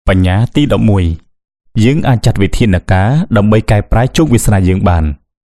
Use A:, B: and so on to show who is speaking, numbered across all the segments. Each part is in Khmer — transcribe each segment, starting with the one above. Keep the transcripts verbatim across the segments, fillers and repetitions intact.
A: បញ្ញាទីដប់មួយយើងអាចចាត់វិធានការដើម្បីកែប្រែជោគវាសនាយើងបាន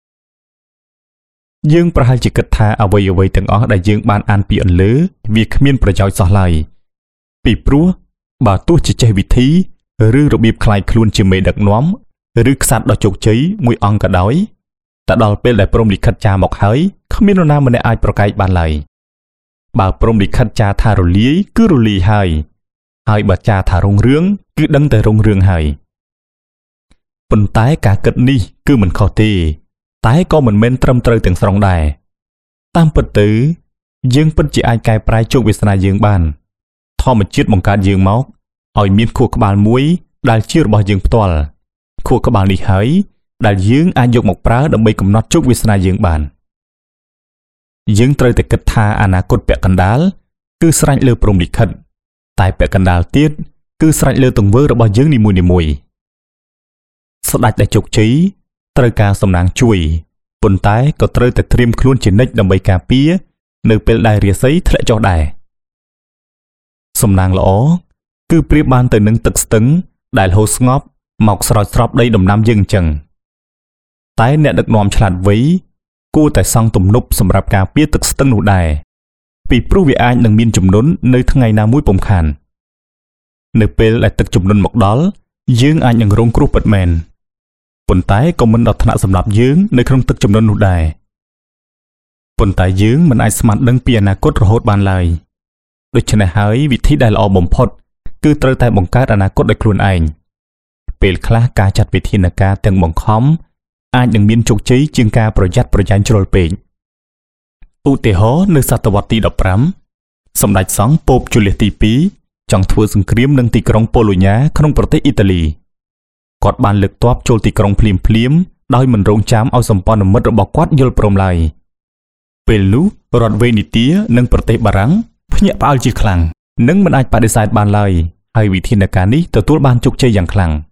A: យើងប្រហែលជាគិតថាអ្វីអ្វីទាំងអស់ដែលយើងបានអានពីអន្លើវាគ្មានប្រយោជន៍សោះឡើយពីព្រោះបើទោះជាចេះវិធីឬរបៀបคล้ายខ្លួនជាមេដឹកនាំឬខ្សាត់ដ៏ជោគជ័យមួយអង្គក៏ដោយតែដល់ពេលដែលព្រំលិខិតចារមកហើយគ្មាននរណាម្នាក់អាចប្រកែកបានឡើយបើព្រំលិខិតចារថារលាយគឺរលាយហើយហើយបើចារថារុងរឿងគឺដឹងតែរុងរឿងហើយប៉ុន្តែការគិតនេះគឺមិនខុសទេតែក៏មិនមែនត្រឹមត្រូវទាំងស្រុងដែរតាមពិតទៅយើងពិតជាអាចកែប្រែជោគវាសនាយើងបានធម្មជាតិបង្កើតយើងមកឲ្យមានខួរក្បាលមួយដែលជារបស់យើងផ្ទាល់ខួរក្បាលនេះហើយដែលយើងអាចយកមកប្រើដើម្បីកំណត់ជោគវាសនាយើងបានយើងត្រូវតែគិតថាអនាគតពាក់កណ្ដាលគឺស្រេចលើព្រំលិខិតតែពាក់កណ្ដាលទៀតគឺស្រេចលើទង្វើរបស់យើងនីមួយៗស្ដេចដែលជោគជ័យត្រូវការសំណាងជួយប៉ុន្តែក៏ត្រូវតែត្រៀមខ្លួនជានិច្ចដើម្បីការពារនៅពេលដែលរាសីធ្លាក់ចុះដែរសំណាងល្អគឺប្រៀបបានទៅនឹងទឹកស្ទឹងដែលហូរស្ងប់មកស្រោចស្រពដីដំណាំយើងអញ្ចឹងតែអ្នកដឹកនាំឆ្លាតវៃគួរតែសង់ទំនប់សម្រាប់ការពារទឹកស្ទឹងនោះដែរពីព្រោះវាអាចនឹងមានជំនន់នៅថ្ងៃណាមួយពុំខាននៅពេលដែលទឹកជំនន់មកដល់យើងអាចនឹងរងគ្រោះពិតមែនប៉ុន្តែក៏មិនដល់ថ្នាក់សម្រាប់យើងនៅក្នុងទឹកជំនន់នោះដែរប៉ុន្តែយើងមិនអាចស្មានដឹងពីអនាគតរហូតបានឡើយដូច្នេះហើយវិធីដែលល្អបំផុតគឺត្រូវតែបង្កើតអនាគតដោយខ្លួនឯងពេលខ្លះការចាត់វិធានការទាំងបង្ខំអាចនឹងមានជោគជ័យជាងការប្រយ័ត្នប្រយែងជ្រុលពេកឧទាហរណ៍នៅសតវត្សទីដប់ប្រាំសម្ដេចសង្ឃប៉ូបជូលៀសទីពីរចង់ធ្វើសង្គ្រាមនឹងទីក្រុងប៉ូឡូញ៉ាក្នុងប្រទេសអ៊ីតាលីគាត់បានលើកទ័ពចូលទីក្រុងភ្លាមភ្លាមដោយមិនរងចាំឲ្យសម្ព័ន្ធមិត្តរបស់គាត់យល់ព្រមឡើយពេលនោះរដ្ឋវេនីទានិងប្រទេសបារាំងភ្ញាក់ផ្អើលជាខ្លាំងនិងមិនអាចបដិសេធបានឡើយហើយវិធានការនេះទទួលបានជោគជ័យយ៉ាងខ្លាំង